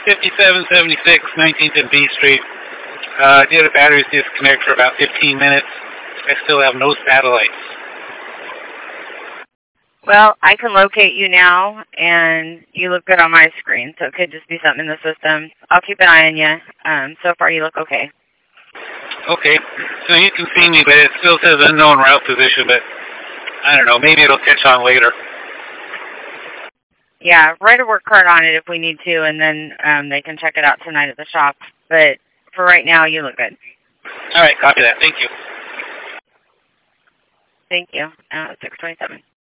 5776 19th and B Street. Data batteries disconnect for about 15 minutes. I still have no satellites. Well, I can locate you now, and you look good on my screen, so it could just be something in the system. I'll keep an eye on you. So far, you look okay. Okay, so you can see me, but it still says unknown route position, but I don't know, maybe it'll catch on later. Yeah, write a work card on it if we need to, and then they can check it out tonight at the shop. But for right now, you look good. All right, copy that. Thank you. Thank you. 627.